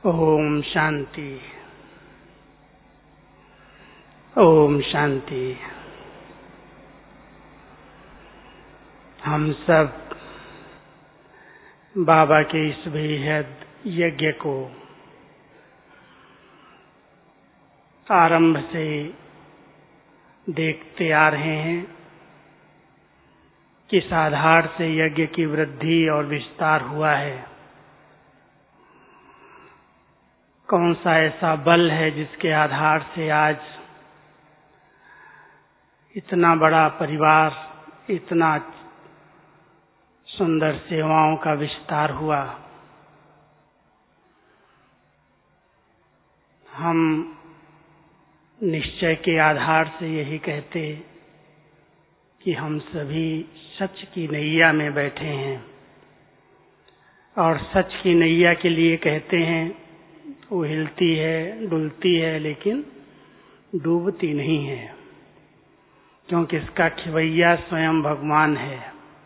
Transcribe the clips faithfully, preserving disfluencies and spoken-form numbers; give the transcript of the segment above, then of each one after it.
ओम शांति। ओम शांति। हम सब बाबा के इस बेहद यज्ञ को आरंभ से देखते आ रहे हैं। किस आधार से यज्ञ की वृद्धि और विस्तार हुआ है, कौन सा ऐसा बल है जिसके आधार से आज इतना बड़ा परिवार, इतना सुंदर सेवाओं का विस्तार हुआ। हम निश्चय के आधार से यही कहते कि हम सभी सच की नैया में बैठे हैं, और सच की नैया के लिए कहते हैं वो हिलती है, डुलती है, लेकिन डूबती नहीं है, क्योंकि इसका खिवैया स्वयं भगवान है।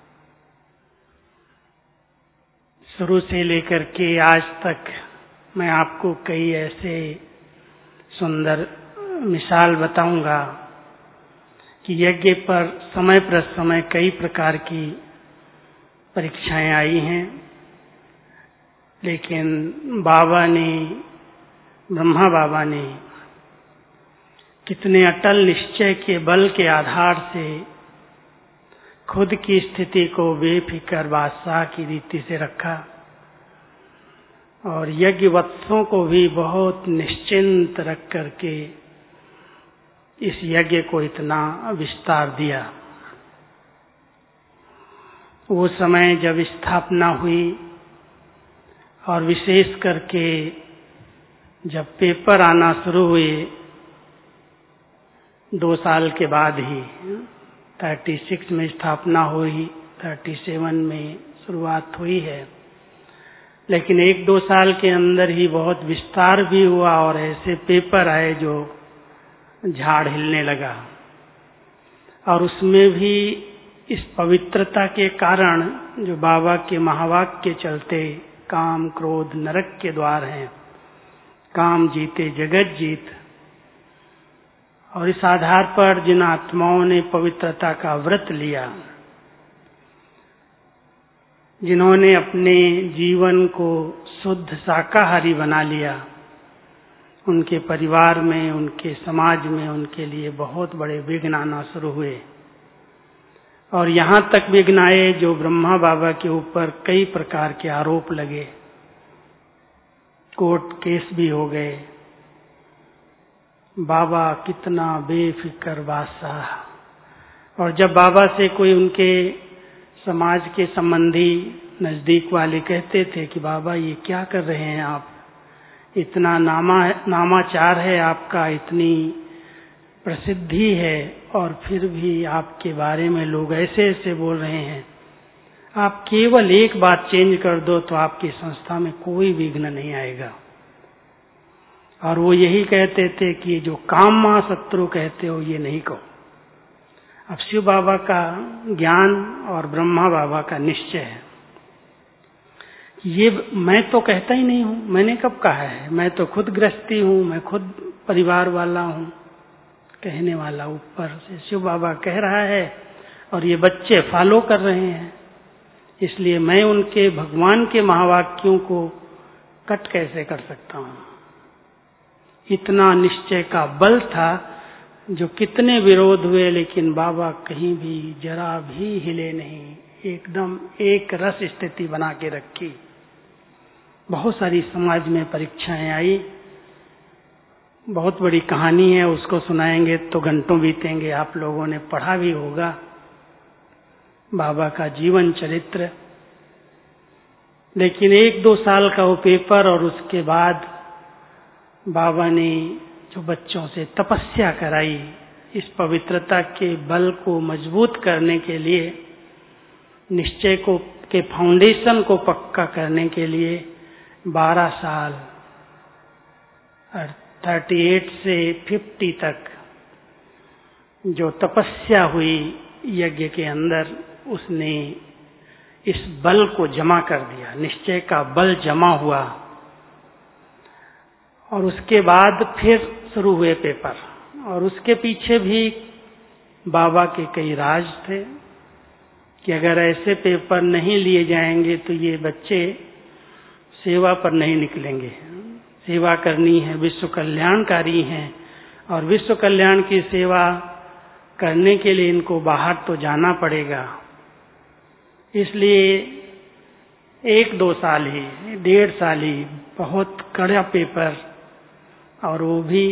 शुरू से लेकर के आज तक मैं आपको कई ऐसे सुंदर मिसाल बताऊंगा कि यज्ञ पर समय पर समय कई प्रकार की परीक्षाएं आई हैं, लेकिन बाबा ने, ब्रह्मा बाबा ने कितने अटल निश्चय के बल के आधार से खुद की स्थिति को बेफिक्र बादशाह की रीति से रखा, और यज्ञ वत्सों को भी बहुत निश्चिंत रख करके इस यज्ञ को इतना विस्तार दिया। वो समय जब स्थापना हुई, और विशेष करके जब पेपर आना शुरू हुए दो साल के बाद ही, छत्तीस में स्थापना हुई, सैंतीस में शुरुआत हुई है, लेकिन एक दो साल के अंदर ही बहुत विस्तार भी हुआ और ऐसे पेपर आए जो झाड़ हिलने लगा। और उसमें भी इस पवित्रता के कारण, जो बाबा के महावाक्य के चलते, काम क्रोध नरक के द्वार हैं, काम जीते जगत जीत, और इस आधार पर जिन आत्माओं ने पवित्रता का व्रत लिया, जिन्होंने अपने जीवन को शुद्ध शाकाहारी बना लिया, उनके परिवार में, उनके समाज में उनके लिए बहुत बड़े विघ्न आना शुरू हुए। और यहाँ तक विघ्न आए जो ब्रह्मा बाबा के ऊपर कई प्रकार के आरोप लगे, कोर्ट केस भी हो गए। बाबा कितना बेफिक्र बादशाह। और जब बाबा से कोई उनके समाज के संबंधी नजदीक वाले कहते थे कि बाबा ये क्या कर रहे हैं आप, इतना नामा नामाचार है आपका, इतनी प्रसिद्धि है, और फिर भी आपके बारे में लोग ऐसे ऐसे बोल रहे हैं, आप केवल एक बात चेंज कर दो तो आपकी संस्था में कोई विघ्न नहीं आएगा। और वो यही कहते थे कि जो काम महाशत्रु कहते हो ये नहीं कहो। अब शिव बाबा का ज्ञान और ब्रह्मा बाबा का निश्चय है, ये मैं तो कहता ही नहीं हूं, मैंने कब कहा है, मैं तो खुद गृहस्थी हूं, मैं खुद परिवार वाला हूं, कहने वाला ऊपर से शिव बाबा कह रहा है और ये बच्चे फॉलो कर रहे हैं, इसलिए मैं उनके भगवान के महावाक्यों को कट कैसे कर सकता हूं। इतना निश्चय का बल था, जो कितने विरोध हुए, लेकिन बाबा कहीं भी जरा भी हिले नहीं, एकदम एक रस स्थिति बना के रखी। बहुत सारी समाज में परीक्षाएं आई, बहुत बड़ी कहानी है, उसको सुनाएंगे तो घंटों बीतेंगे, आप लोगों ने पढ़ा भी होगा बाबा का जीवन चरित्र। लेकिन एक दो साल का वो पेपर, और उसके बाद बाबा ने जो बच्चों से तपस्या कराई, इस पवित्रता के बल को मजबूत करने के लिए, निश्चय को के फाउंडेशन को पक्का करने के लिए बारह साल अड़तीस से पचास तक जो तपस्या हुई यज्ञ के अंदर, उसने इस बल को जमा कर दिया। निश्चय का बल जमा हुआ, और उसके बाद फिर शुरू हुए पेपर, और उसके पीछे भी बाबा के कई राज थे कि अगर ऐसे पेपर नहीं लिए जाएंगे तो ये बच्चे सेवा पर नहीं निकलेंगे। सेवा करनी है, विश्व कल्याणकारी हैं, और विश्व कल्याण की सेवा करने के लिए इनको बाहर तो जाना पड़ेगा। इसलिए एक दो साल ही, डेढ़ साल ही बहुत कड़ा पेपर, और वो भी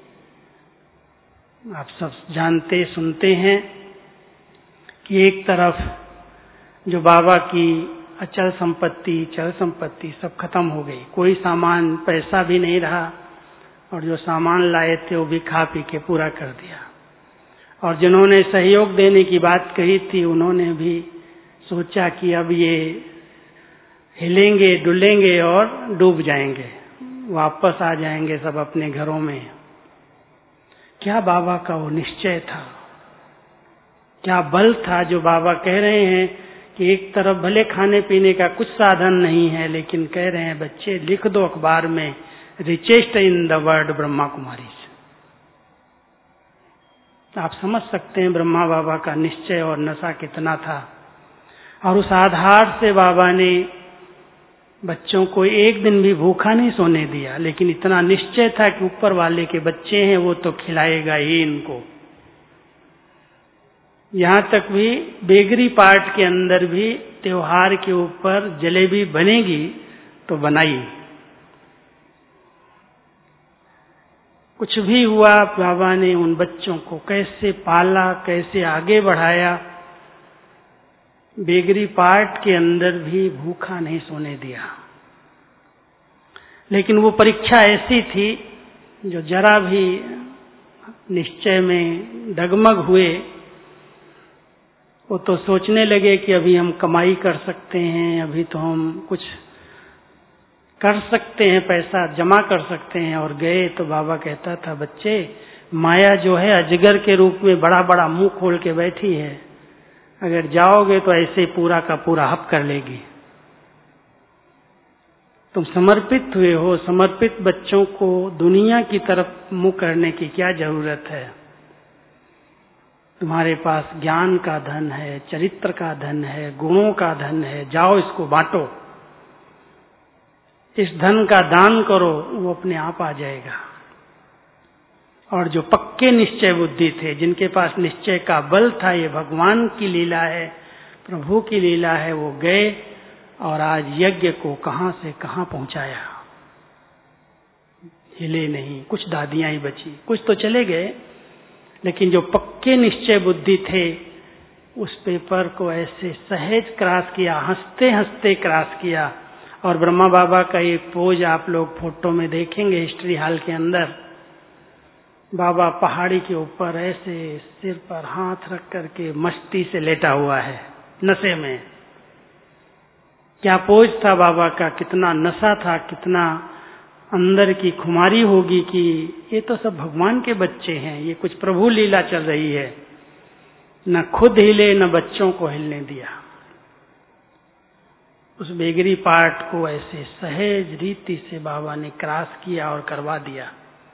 आप सब जानते सुनते हैं कि एक तरफ जो बाबा की अचल संपत्ति, चल संपत्ति सब खत्म हो गई, कोई सामान पैसा भी नहीं रहा, और जो सामान लाए थे वो भी खा पी के पूरा कर दिया। और जिन्होंने सहयोग देने की बात कही थी उन्होंने भी सोचा कि अब ये हिलेंगे डुलेंगे और डूब जाएंगे, वापस आ जाएंगे सब अपने घरों में। क्या बाबा का वो निश्चय था, क्या बल था जो बाबा कह रहे हैं कि एक तरफ भले खाने पीने का कुछ साधन नहीं है, लेकिन कह रहे हैं बच्चे लिख दो अखबार में, richest in the world Brahma Kumari. आप समझ सकते हैं ब्रह्मा बाबा का निश्चय और नशा कितना था। और उस आधार से बाबा ने बच्चों को एक दिन भी भूखा नहीं सोने दिया, लेकिन इतना निश्चय था कि ऊपर वाले के बच्चे हैं वो तो खिलाएगा ही इनको। यहाँ तक भी बेकरी पार्ट के अंदर भी त्योहार के ऊपर जलेबी बनेगी तो बनाई। कुछ भी हुआ, बाबा ने उन बच्चों को कैसे पाला, कैसे आगे बढ़ाया, बेकरी पार्ट के अंदर भी भूखा नहीं सोने दिया। लेकिन वो परीक्षा ऐसी थी जो जरा भी निश्चय में डगमग हुए, वो तो सोचने लगे कि अभी हम कमाई कर सकते हैं, अभी तो हम कुछ कर सकते हैं, पैसा जमा कर सकते हैं। और गए तो बाबा कहता था बच्चे, माया जो है अजगर के रूप में बड़ा बड़ा मुंह खोल के बैठी है, अगर जाओगे तो ऐसे पूरा का पूरा हप कर लेगी। तुम समर्पित हुए हो, समर्पित बच्चों को दुनिया की तरफ मुंह करने की क्या जरूरत है। तुम्हारे पास ज्ञान का धन है, चरित्र का धन है, गुणों का धन है, जाओ इसको बांटो, इस धन का दान करो, वो अपने आप आ जाएगा। और जो पक्के निश्चय बुद्धि थे, जिनके पास निश्चय का बल था, ये भगवान की लीला है, प्रभु की लीला है, वो गए और आज यज्ञ को कहां से कहां पहुंचाया। हिले नहीं, कुछ दादियां ही बची, कुछ तो चले गए, लेकिन जो पक्के निश्चय बुद्धि थे उस पेपर को ऐसे सहज क्रॉस किया, हंसते हंसते क्रॉस किया। और ब्रह्मा बाबा का ये पोज आप लोग फोटो में देखेंगे हिस्ट्री हॉल के अंदर, बाबा पहाड़ी के ऊपर ऐसे सिर पर हाथ रख करके मस्ती से लेटा हुआ है, नशे में। क्या पोज था बाबा का, कितना नशा था, कितना अंदर की खुमारी होगी कि ये तो सब भगवान के बच्चे हैं, ये कुछ प्रभु लीला चल रही है। न खुद हिले न बच्चों को हिलने दिया। उस बेगरी पार्ट को ऐसे सहज रीति से बाबा ने क्रॉस किया और करवा दिया।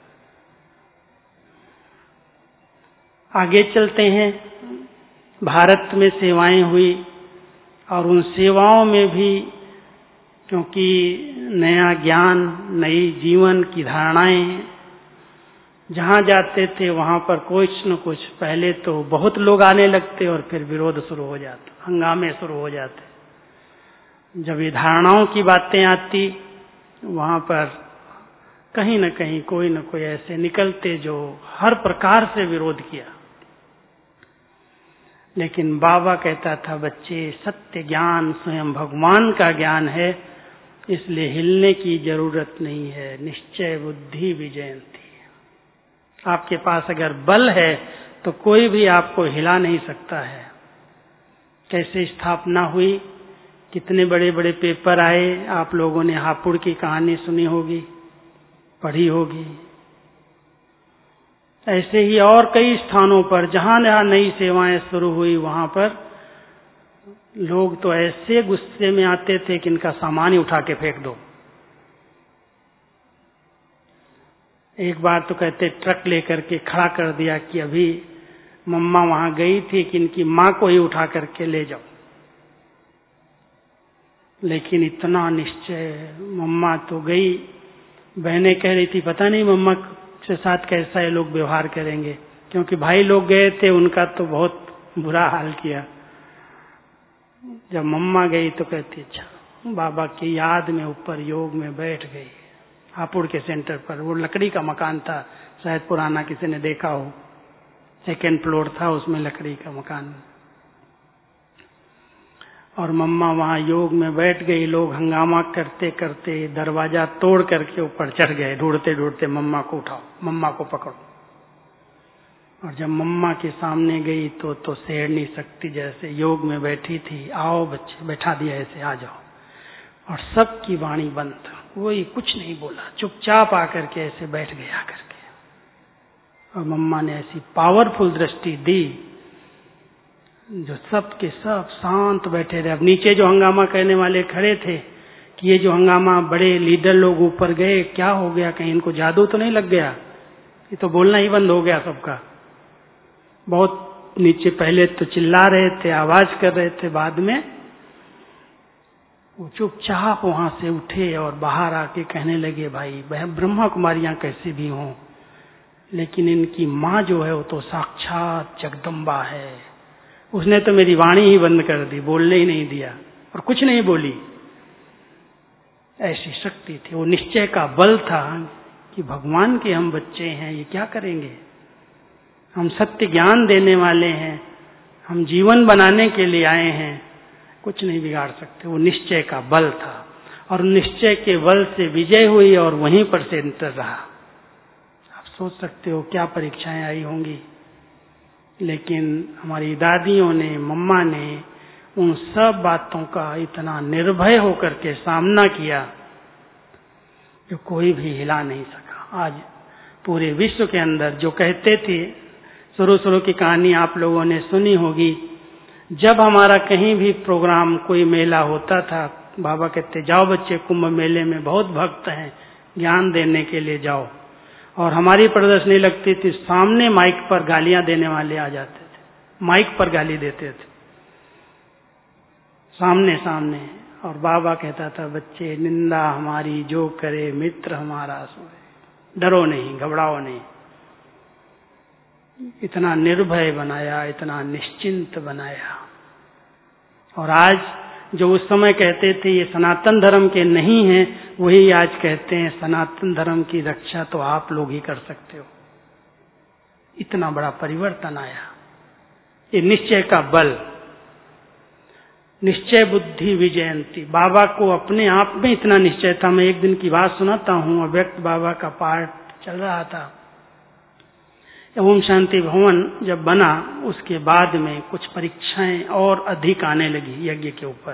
आगे चलते हैं। भारत में सेवाएं हुई और उन सेवाओं में भी क्योंकि नया ज्ञान, नई जीवन की धारणाएं, जहां जाते थे वहां पर कुछ न कुछ, पहले तो बहुत लोग आने लगते और फिर विरोध शुरू हो जाता, हंगामे शुरू हो जाते। जब ये धारणाओं की बातें आती वहां पर कहीं न कहीं कोई न कोई ऐसे निकलते जो हर प्रकार से विरोध किया। लेकिन बाबा कहता था बच्चे, सत्य ज्ञान स्वयं भगवान का ज्ञान है, इसलिए हिलने की जरूरत नहीं है। निश्चय बुद्धि विजयंती। आपके पास अगर बल है तो कोई भी आपको हिला नहीं सकता है। कैसे स्थापना हुई, कितने बड़े बड़े पेपर आए, आप लोगों ने हापुड़ की कहानी सुनी होगी, पढ़ी होगी। ऐसे ही और कई स्थानों पर जहां जहां नई सेवाएं शुरू हुई वहां पर लोग तो ऐसे गुस्से में आते थे कि इनका सामान ही उठा के फेंक दो। एक बार तो कहते ट्रक लेकर के खड़ा कर दिया कि अभी मम्मा वहां गई थी कि इनकी माँ को ही उठा करके ले जाओ। लेकिन इतना निश्चय, मम्मा तो गई, बहनें कह रही थी पता नहीं मम्मा के साथ कैसा ये लोग व्यवहार करेंगे, क्योंकि भाई लोग गए थे, उनका तो बहुत बुरा हाल किया। जब मम्मा गई तो कहती अच्छा, बाबा की याद में ऊपर योग में बैठ गई हापुड़ के सेंटर पर। वो लकड़ी का मकान था, शायद पुराना किसी ने देखा हो, सेकेंड फ्लोर था, उसमें लकड़ी का मकान। और मम्मा वहां योग में बैठ गई। लोग हंगामा करते करते दरवाजा तोड़ करके ऊपर चढ़ गए, ढूंढते ढूंढते मम्मा को उठाओ, मम्मा को पकड़ो। और जब मम्मा के सामने गई तो तो शेरनी शक्ति जैसे योग में बैठी थी, आओ बच्चे, बैठा दिया ऐसे, आ जाओ। और सबकी वाणी बंद, कोई कुछ नहीं बोला, चुपचाप आकर के ऐसे बैठ गए आकर के। और मम्मा ने ऐसी पावरफुल दृष्टि दी जो सब के सब शांत बैठे रहे। अब नीचे जो हंगामा करने वाले खड़े थे कि ये जो हंगामा, बड़े लीडर लोग ऊपर गए, क्या हो गया, कहीं इनको जादू तो नहीं लग गया, ये तो बोलना ही बंद हो गया सबका। बहुत नीचे पहले तो चिल्ला रहे थे, आवाज कर रहे थे, बाद में वो चुपचाप वहां से उठे और बाहर आके कहने लगे भाई ब्रह्मा कुमारियां कैसे भी हों, लेकिन इनकी माँ जो है वो तो साक्षात जगदम्बा है। उसने तो मेरी वाणी ही बंद कर दी, बोलने ही नहीं दिया और कुछ नहीं बोली। ऐसी शक्ति थी, वो निश्चय का बल था कि भगवान के हम बच्चे हैं, ये क्या करेंगे, हम सत्य ज्ञान देने वाले हैं, हम जीवन बनाने के लिए आए हैं, कुछ नहीं बिगाड़ सकते। वो निश्चय का बल था और निश्चय के बल से विजय हुई और वहीं पर सेंटर रहा। आप सोच सकते हो क्या परीक्षाएं आई होंगी, लेकिन हमारी दादियों ने, मम्मा ने उन सब बातों का इतना निर्भय होकर के सामना किया जो कोई भी हिला नहीं सका। आज पूरे विश्व के अंदर जो कहते थे, शुरू शुरू की कहानी आप लोगों ने सुनी होगी, जब हमारा कहीं भी प्रोग्राम, कोई मेला होता था, बाबा कहते जाओ बच्चे, कुंभ मेले में बहुत भक्त हैं, ज्ञान देने के लिए जाओ। और हमारी प्रदर्शनी लगती थी, सामने माइक पर गालियां देने वाले आ जाते थे, माइक पर गाली देते थे सामने सामने। और बाबा कहता था बच्चे, निंदा हमारी जो करे मित्र हमारा सोए, डरो नहीं, घबराओ नहीं। इतना निर्भय बनाया, इतना निश्चिंत बनाया। और आज जो उस समय कहते थे ये सनातन धर्म के नहीं हैं, वही आज कहते हैं सनातन धर्म की रक्षा तो आप लोग ही कर सकते हो। इतना बड़ा परिवर्तन आया, ये निश्चय का बल। निश्चय बुद्धि विजयंती, बाबा को अपने आप में इतना निश्चय था। मैं एक दिन की बात सुनाता हूँ, अव्यक्त बाबा का पाठ चल रहा था। ओम शांति भवन जब बना उसके बाद में कुछ परीक्षाएं और अधिक आने लगी यज्ञ के ऊपर,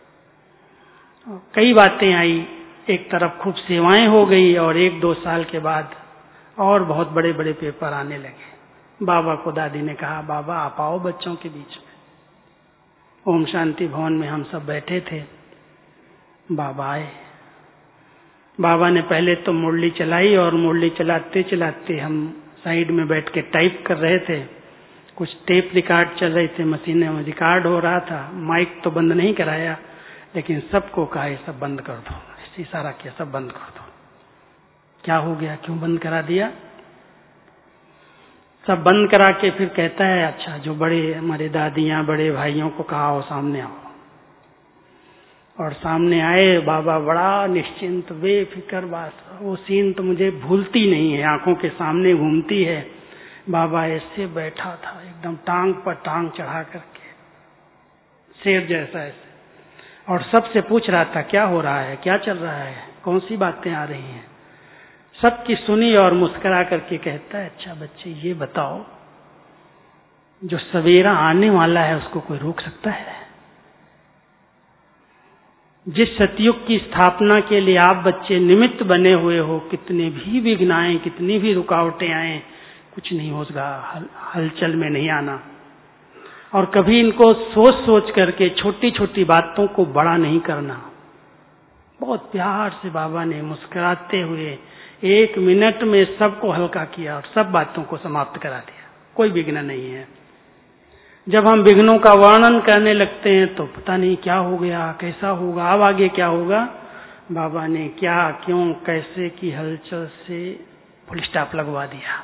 कई बातें आई। एक तरफ खूब सेवाएं हो गई और एक दो साल के बाद और बहुत बड़े बड़े पेपर आने लगे। बाबा को दादी ने कहा, बाबा आप आओ बच्चों के बीच में। ओम शांति भवन में हम सब बैठे थे, बाबा आए। बाबा ने पहले तो मुरली चलाई और मुरली चलाते चलाते हम साइड में बैठ के टाइप कर रहे थे। कुछ टेप रिकॉर्ड चल रहे थे, मशीने में रिकॉर्ड हो रहा था। माइक तो बंद नहीं कराया, लेकिन सबको कहा ये सब बंद कर दो, इशारा किया सब बंद कर दो। क्या हो गया, क्यों बंद करा दिया? सब बंद करा के फिर कहता है, अच्छा जो बड़े हमारे दादियां, बड़े भाइयों को कहा हो सामने आओ। और सामने आए बाबा, बड़ा निश्चिंत बेफिक्र बात। वो सीन तो मुझे भूलती नहीं है, आंखों के सामने घूमती है। बाबा ऐसे बैठा था, एकदम टांग पर टांग चढ़ा करके, शेर जैसा ऐसे, और सबसे पूछ रहा था क्या हो रहा है, क्या चल रहा है, कौन सी बातें आ रही हैं। सबकी सुनी और मुस्कुरा करके कहता है, अच्छा बच्चे ये बताओ, जो सवेरा आने वाला है उसको कोई रोक सकता है? जिस सतयुग की स्थापना के लिए आप बच्चे निमित्त बने हुए हो, कितने भी विघ्न आए, कितनी भी रुकावटें आए, कुछ नहीं होगा, हल, हलचल में नहीं आना। और कभी इनको सोच सोच करके छोटी छोटी बातों को बड़ा नहीं करना। बहुत प्यार से बाबा ने मुस्कुराते हुए एक मिनट में सबको हल्का किया और सब बातों को समाप्त करा दिया, कोई विघ्न नहीं है। जब हम विघ्नों का वर्णन करने लगते हैं तो पता नहीं क्या हो गया, कैसा होगा, अब आगे क्या होगा। बाबा ने क्या, क्यों, कैसे की हलचल से फुल स्टॉप लगवा दिया।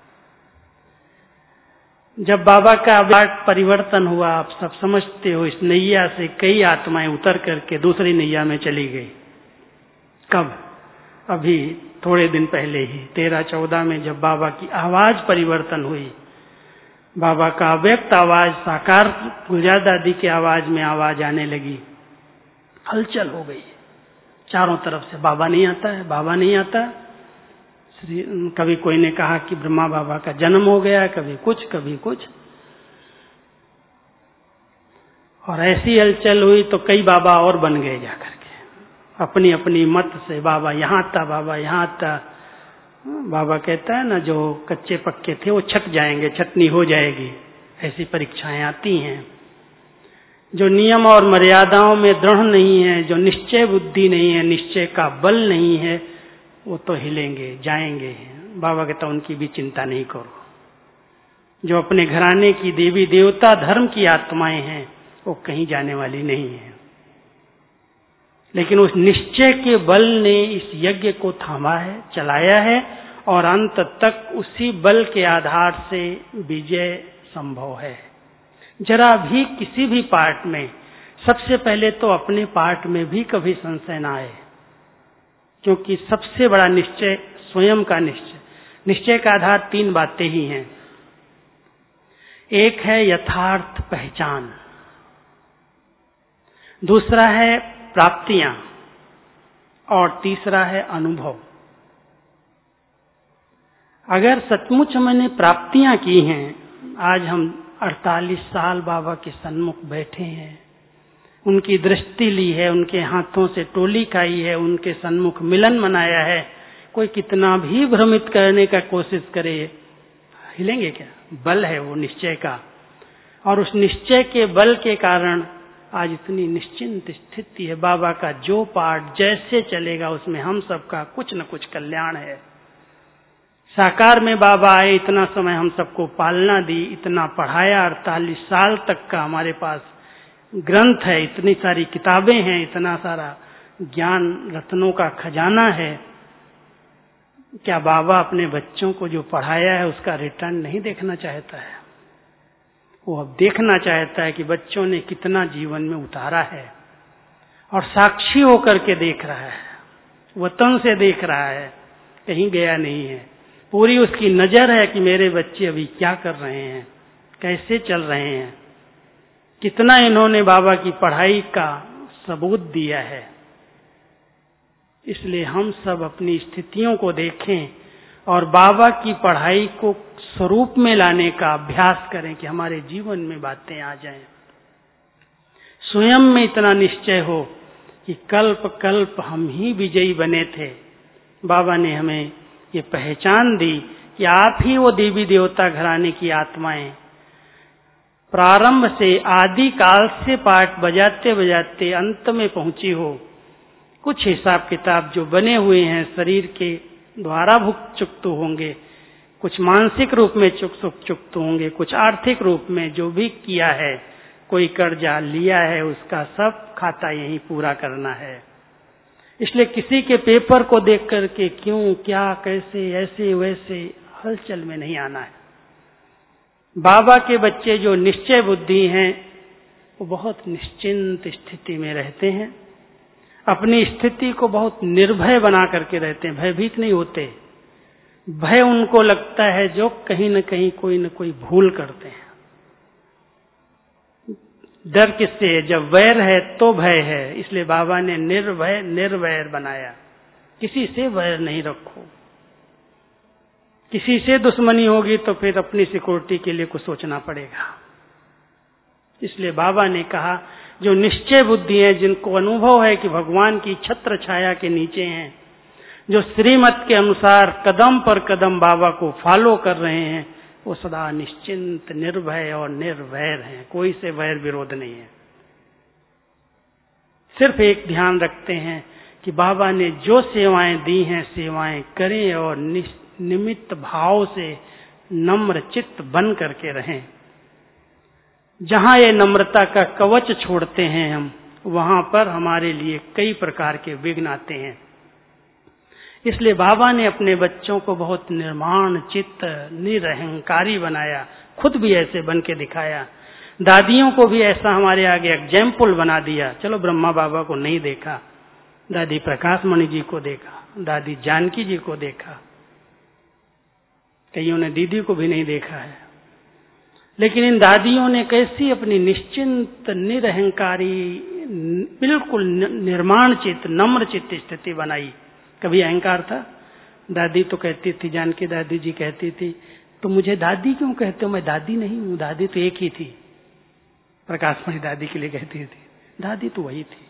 जब बाबा का अवतार परिवर्तन हुआ, आप सब समझते हो, इस नैया से कई आत्माएं उतर करके दूसरी नैया में चली गई। कब? अभी थोड़े दिन पहले ही तेरह चौदह में जब बाबा की आवाज परिवर्तन हुई, बाबा का अव्यक्त आवाज साकार गुलजार दादी की आवाज में आवाज आने लगी, हलचल हो गई चारों तरफ से। बाबा नहीं आता है, बाबा नहीं आता। कभी कोई ने कहा कि ब्रह्मा बाबा का जन्म हो गया, कभी कुछ कभी कुछ, और ऐसी हलचल हुई तो कई बाबा और बन गए जाकर के अपनी अपनी मत से। बाबा यहाँ था, बाबा यहाँ था। बाबा कहता है ना, जो कच्चे पक्के थे वो छट जाएंगे, छटनी हो जाएगी, ऐसी परीक्षाएं आती हैं। जो नियम और मर्यादाओं में दृढ़ नहीं है, जो निश्चय बुद्धि नहीं है, निश्चय का बल नहीं है, वो तो हिलेंगे, जाएंगे। बाबा कहता उनकी भी चिंता नहीं करो। जो अपने घराने की देवी देवता धर्म की आत्माएं हैं वो कहीं जाने वाली नहीं है, लेकिन उस निश्चय के बल ने इस यज्ञ को थामा है, चलाया है, और अंत तक उसी बल के आधार से विजय संभव है। जरा भी किसी भी पार्ट में, सबसे पहले तो अपने पार्ट में भी कभी संशय न आए, क्योंकि सबसे बड़ा निश्चय स्वयं का निश्चय। निश्चय का आधार तीन बातें ही हैं। एक है यथार्थ पहचान, दूसरा है प्राप्तियां, और तीसरा है अनुभव। अगर सचमुच मैंने प्राप्तियां की हैं, आज हम अड़तालीस साल बाबा के सन्मुख बैठे हैं, उनकी दृष्टि ली है, उनके हाथों से टोली खाई है, उनके सन्मुख मिलन मनाया है, कोई कितना भी भ्रमित करने का कोशिश करे, हिलेंगे क्या? बल है वो निश्चय का, और उस निश्चय के बल के कारण आज इतनी निश्चिंत स्थिति है। बाबा का जो पाठ जैसे चलेगा उसमें हम सबका कुछ न कुछ कल्याण है। साकार में बाबा आए, इतना समय हम सबको पालना दी, इतना पढ़ाया, अड़तालीस साल तक का हमारे पास ग्रंथ है, इतनी सारी किताबें हैं, इतना सारा ज्ञान रत्नों का खजाना है। क्या बाबा अपने बच्चों को जो पढ़ाया है उसका रिटर्न नहीं देखना चाहता है? वो अब देखना चाहता है कि बच्चों ने कितना जीवन में उतारा है, और साक्षी होकर के देख रहा है, वतन से देख रहा है, कहीं गया नहीं है। पूरी उसकी नजर है कि मेरे बच्चे अभी क्या कर रहे हैं, कैसे चल रहे हैं, कितना इन्होंने बाबा की पढ़ाई का सबूत दिया है। इसलिए हम सब अपनी स्थितियों को देखें और बाबा की पढ़ाई को स्वरूप में लाने का अभ्यास करें कि हमारे जीवन में बातें आ जाएं। स्वयं में इतना निश्चय हो कि कल्प कल्प हम ही विजयी बने थे। बाबा ने हमें ये पहचान दी कि आप ही वो देवी देवता घराने की आत्माएं, प्रारंभ से आदि काल से पाठ बजाते बजाते अंत में पहुंची हो। कुछ हिसाब किताब जो बने हुए हैं शरीर के द्वारा भुक्त चुक्त होंगे, कुछ मानसिक रूप में चुक सुख चुक्त होंगे, कुछ आर्थिक रूप में जो भी किया है, कोई कर्जा लिया है, उसका सब खाता यही पूरा करना है। इसलिए किसी के पेपर को देख करके क्यों, क्या, कैसे, ऐसे वैसे हलचल में नहीं आना है। बाबा के बच्चे जो निश्चय बुद्धि हैं वो बहुत निश्चिंत स्थिति में रहते हैं, अपनी स्थिति को बहुत निर्भय बना करके रहते हैं, भयभीत नहीं होते। भय उनको लगता है जो कहीं न कहीं कोई न कोई भूल करते हैं। डर किससे है? जब वैर है तो भय है। इसलिए बाबा ने निर्भय निर्वैर बनाया। किसी से वैर नहीं रखो, किसी से दुश्मनी होगी तो फिर अपनी सिक्योरिटी के लिए कुछ सोचना पड़ेगा। इसलिए बाबा ने कहा जो निश्चय बुद्धि है, जिनको अनुभव है कि भगवान की छत्र छाया के नीचे हैं, जो श्रीमत के अनुसार कदम पर कदम बाबा को फॉलो कर रहे हैं, वो सदा निश्चिंत, निर्भय और निर्वैर हैं। कोई से वैर विरोध नहीं है। सिर्फ एक ध्यान रखते हैं कि बाबा ने जो सेवाएं दी हैं सेवाएं करें और निमित्त भाव से नम्र चित्त बन करके रहें। जहां ये नम्रता का कवच छोड़ते हैं हम, वहां पर हमारे लिए कई प्रकार के विघ्न आते हैं। इसलिए बाबा ने अपने बच्चों को बहुत निर्माण चित्त निरहंकारी बनाया, खुद भी ऐसे बन के दिखाया। दादियों को भी ऐसा हमारे आगे एग्जाम्पल बना दिया। चलो ब्रह्मा बाबा को नहीं देखा, दादी प्रकाश मणि जी को देखा, दादी जानकी जी को देखा, कईयों ने दीदी को भी नहीं देखा है, लेकिन इन दादियों ने कैसी अपनी निश्चिंत निरहंकारी बिल्कुल निर्माण चित्त नम्र चित्त स्थिति बनाई। कभी अहंकार था? दादी तो कहती थी, जानकी दादी जी कहती थी, तो मुझे दादी क्यों कहते हो, मैं दादी नहीं हूं, दादी तो एक ही थी। प्रकाशमणि दादी के लिए कहती थी, दादी तो वही थी।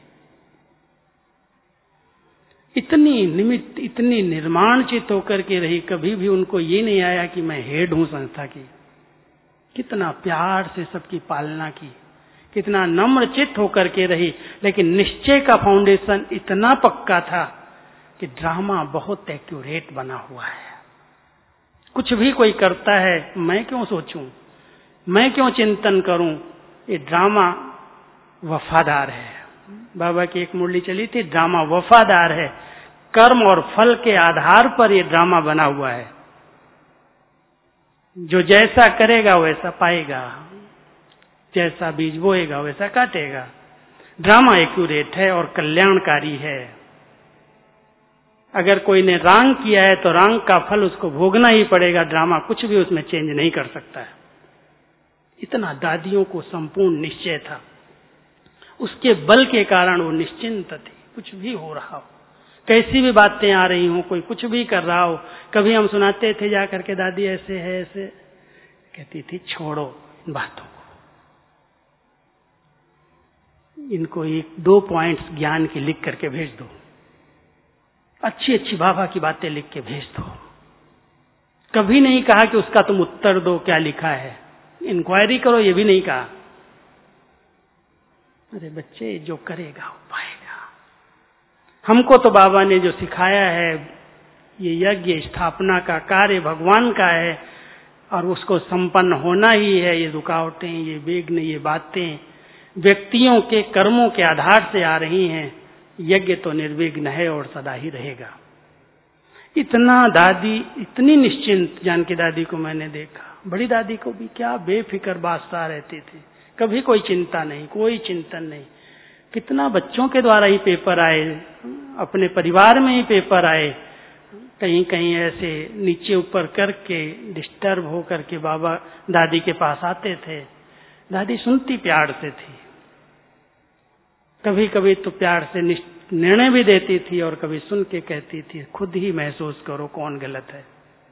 इतनी निमित्त इतनी निर्माण चित्त होकर के रही, कभी भी उनको ये नहीं आया कि मैं हेड हूं संस्था की। कितना प्यार से सबकी पालना की, कितना नम्र चित्त होकर के रही, लेकिन निश्चय का फाउंडेशन इतना पक्का था कि ड्रामा बहुत एक्यूरेट बना हुआ है। कुछ भी कोई करता है, मैं क्यों सोचूं, मैं क्यों चिंतन करूं, ये ड्रामा वफादार है। बाबा की एक मुरली चली थी, ड्रामा वफादार है, कर्म और फल के आधार पर ये ड्रामा बना हुआ है। जो जैसा करेगा वैसा पाएगा, जैसा बीज बोएगा वैसा काटेगा। ड्रामा एक्यूरेट है और कल्याणकारी है। अगर कोई ने रांग किया है तो रांग का फल उसको भोगना ही पड़ेगा, ड्रामा कुछ भी उसमें चेंज नहीं कर सकता है। इतना दादियों को संपूर्ण निश्चय था, उसके बल के कारण वो निश्चिंत थी। कुछ भी हो रहा हो, कैसी भी बातें आ रही हो, कोई कुछ भी कर रहा हो, कभी हम सुनाते थे जाकर के, दादी ऐसे है ऐसे, कहती थी छोड़ो इन बातों को, इनको एक दो पॉइंट्स ज्ञान की लिख करके भेज दो, अच्छी अच्छी बाबा की बातें लिख के भेज दो। कभी नहीं कहा कि उसका तुम उत्तर दो क्या लिखा है, इंक्वायरी करो, ये भी नहीं कहा। अरे बच्चे, जो करेगा वो पाएगा। हमको तो बाबा ने जो सिखाया है, ये यज्ञ स्थापना का कार्य भगवान का है और उसको संपन्न होना ही है। ये रुकावटें, ये विघ्न, ये बातें व्यक्तियों के कर्मों के आधार से आ रही हैं। यज्ञ तो निर्विघ्न है और सदा ही रहेगा। इतना दादी इतनी निश्चिंत, जानकी दादी को मैंने देखा, बड़ी दादी को भी क्या बेफिक्र बादशाह रहती थी, कभी कोई चिंता नहीं, कोई चिंतन नहीं। कितना बच्चों के द्वारा ही पेपर आए, अपने परिवार में ही पेपर आए, कहीं कहीं ऐसे नीचे ऊपर करके डिस्टर्ब हो करके बाबा दादी के पास आते थे। दादी सुनती प्यार से थी, कभी कभी तो प्यार से निर्णय भी देती थी और कभी सुन के कहती थी खुद ही महसूस करो कौन गलत है।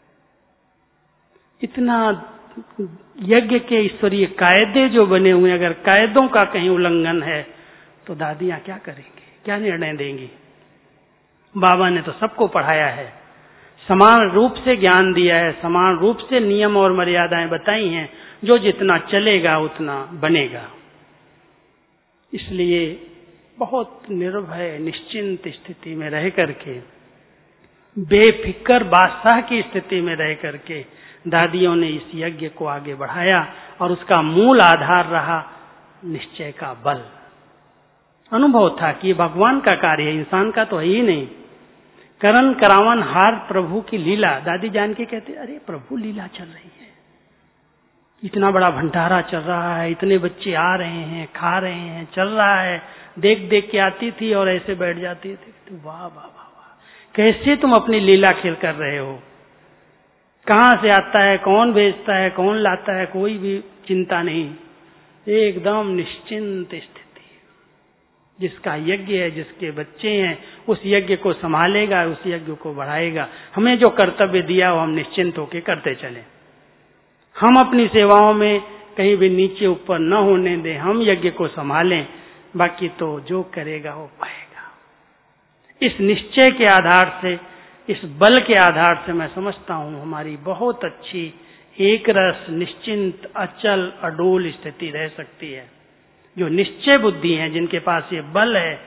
इतना यज्ञ के ईश्वरीय कायदे जो बने हुए, अगर कायदों का कहीं उल्लंघन है तो दादियां क्या करेंगी, क्या निर्णय देंगी। बाबा ने तो सबको पढ़ाया है, समान रूप से ज्ञान दिया है, समान रूप से नियम और मर्यादाएं बताई हैं, जो जितना चलेगा उतना बनेगा। इसलिए बहुत निर्भय निश्चिंत स्थिति में रह करके, बेफिक्र बादशाह की स्थिति में रह करके दादियों ने इस यज्ञ को आगे बढ़ाया और उसका मूल आधार रहा निश्चय का बल। अनुभव था कि भगवान का कार्य है, इंसान का तो है ही नहीं। करण करावन हार प्रभु की लीला। दादी जान के कहते, अरे प्रभु लीला चल रही है, इतना बड़ा भंडारा चल रहा है, इतने बच्चे आ रहे हैं, खा रहे हैं, चल रहा है। देख देख के आती थी और ऐसे बैठ जाती थी। तो वाह वाह वाह वाह, कैसे तुम अपनी लीला खेल कर रहे हो। कहां से आता है, कौन भेजता है, कौन लाता है, कोई भी चिंता नहीं, एकदम निश्चिंत स्थिति। जिसका यज्ञ है, जिसके बच्चे हैं, उस यज्ञ को संभालेगा, उस यज्ञ को बढ़ाएगा। हमें जो कर्तव्य दिया वो हम निश्चिंत होकर करते चले। हम अपनी सेवाओं में कहीं भी नीचे ऊपर न होने दें, हम यज्ञ को संभालें, बाकी तो जो करेगा वो पाएगा। इस निश्चय के आधार से, इस बल के आधार से मैं समझता हूं हमारी बहुत अच्छी एक रस निश्चिंत अचल अडोल स्थिति रह सकती है। जो निश्चय बुद्धि है, जिनके पास ये बल है,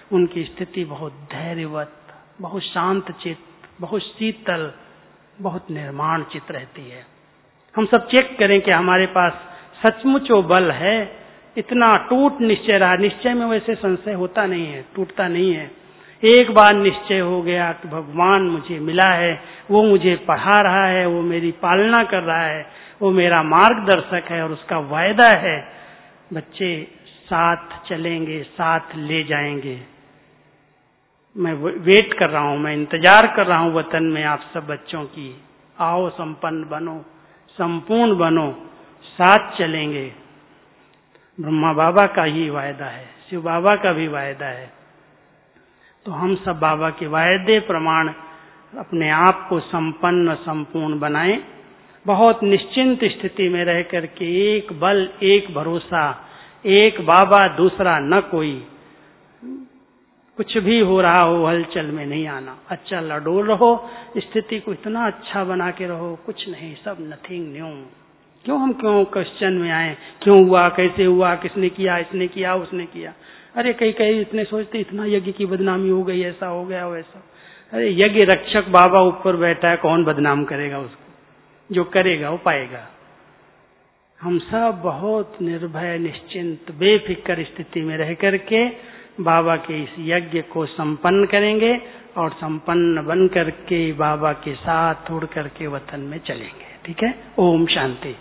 उनकी स्थिति बहुत धैर्यवत, बहुत शांत चित्त, बहुत शीतल, बहुत निर्माण चित्त रहती है। हम सब चेक करें कि हमारे पास सचमुच वो बल है, इतना टूट निश्चय रहा। निश्चय में वैसे संशय होता नहीं है, टूटता नहीं है। एक बार निश्चय हो गया कि भगवान मुझे मिला है, वो मुझे पढ़ा रहा है, वो मेरी पालना कर रहा है, वो मेरा मार्गदर्शक है और उसका वायदा है बच्चे साथ चलेंगे, साथ ले जाएंगे। मैं वेट कर रहा हूं, मैं इंतजार कर रहा हूं वतन में आप सब बच्चों की। आओ संपन्न बनो, संपूर्ण बनो, साथ चलेंगे। ब्रह्मा बाबा का ही वायदा है, शिव बाबा का भी वायदा है। तो हम सब बाबा के वायदे प्रमाण अपने आप को संपन्न संपूर्ण बनाएं। बहुत निश्चिंत स्थिति में रह करके एक बल, एक भरोसा, एक बाबा दूसरा न कोई। कुछ भी हो रहा हो हलचल में नहीं आना, अच्छा लडोल रहो, स्थिति को इतना अच्छा बना के रहो, कुछ नहीं, सब नथिंग न्यू। क्यों हम क्यों क्वेश्चन में आए, क्यों हुआ, कैसे हुआ, किसने किया, इसने किया, उसने किया। अरे कई कई इतने सोचते इतना यज्ञ की बदनामी हो गई, ऐसा हो गया वैसा। अरे यज्ञ रक्षक बाबा ऊपर बैठा है, कौन बदनाम करेगा उसको? जो करेगा वो पाएगा। हम सब बहुत निर्भय, निश्चिंत, बेफिक्र स्थिति में रह करके बाबा के इस यज्ञ को संपन्न करेंगे और संपन्न बन करके बाबा के साथ उड़ करके वतन में चलेंगे। ठीक है? ओम शांति।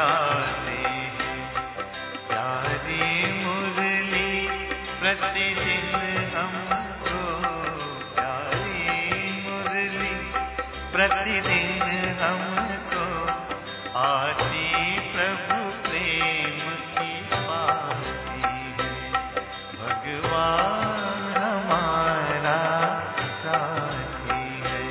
गाते हैं। प्यारी मुरली प्रतिदिन हमको, प्यारी मुरली प्रतिदिन हमको आती प्रभु प्रेम की पाती है। भगवान हमारा साथी है।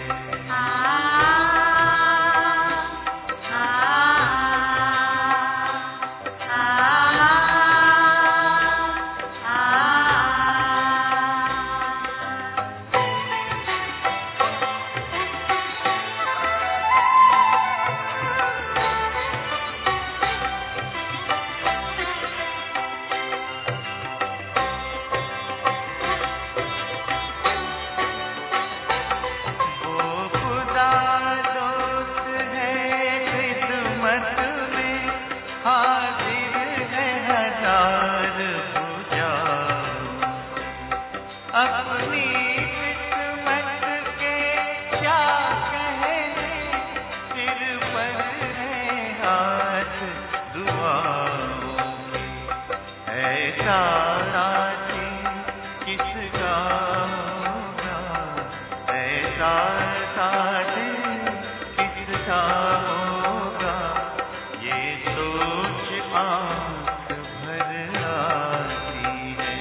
अपनी किस्मत के क्या कहने, सिर पर है हाथ दुआओं के। ऐसा राजी किसका होगा, ऐसा साथी किसका होगा, ये सोच आंख भर आती है।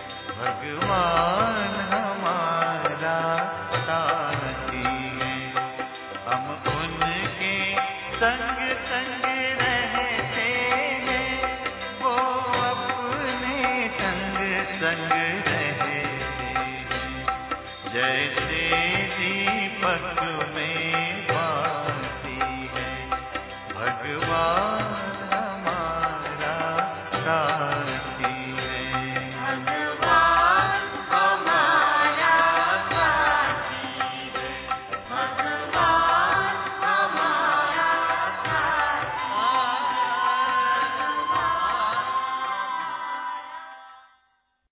भगवान हमारा साथी है। हम उनके संग संग रहते हैं, वो अपने संग संग रहते हैं। जैसे दीपक में बाती है भगवान